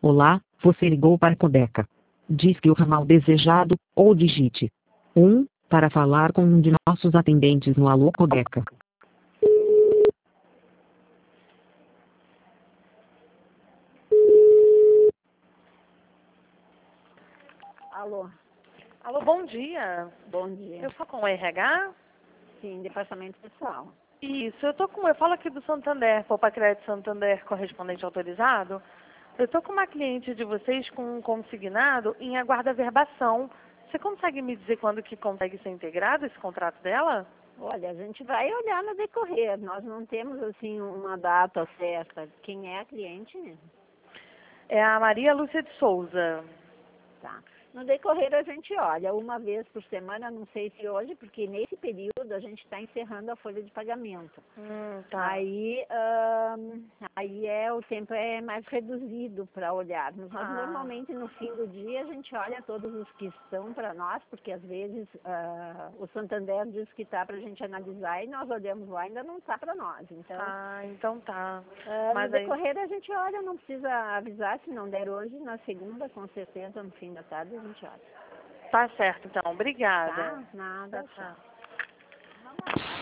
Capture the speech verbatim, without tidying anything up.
Olá, você ligou para a Codeca. Diz que o ramal desejado, ou digite um, para falar com um de nossos atendentes no Alô Codeca. Alô, Alô, bom dia. bom dia. Eu falo com o R H? Sim, departamento pessoal. Isso, eu tô com, eu falo aqui do Santander, Poupa Crédito Santander, correspondente autorizado. Eu tô com uma cliente de vocês com um consignado em aguarda verbação. Você consegue me dizer quando que consegue ser integrado esse contrato dela? Olha, a gente vai olhar no decorrer. Nós não temos, assim, uma data certa. Quem é a cliente? É a Maria Lúcia de Souza. Tá. No decorrer a gente olha, uma vez por semana, não sei se hoje, porque nesse período a gente está encerrando a folha de pagamento. Hum, tá. Aí, ahn, aí é, o tempo é mais reduzido para olharmos. Mas Ah. normalmente no fim do dia a gente olha todos os que estão para nós, porque às vezes ah, o Santander diz que está para a gente analisar e nós olhamos lá e ainda não está para nós. Então, Ah, então tá. ah, Mas no aí, decorrer a gente olha, não precisa avisar, se não der hoje, na segunda, com certeza, no fim da tarde a gente olha. tá certo então. Tá? Obrigada. Nada. Tchau, tchau.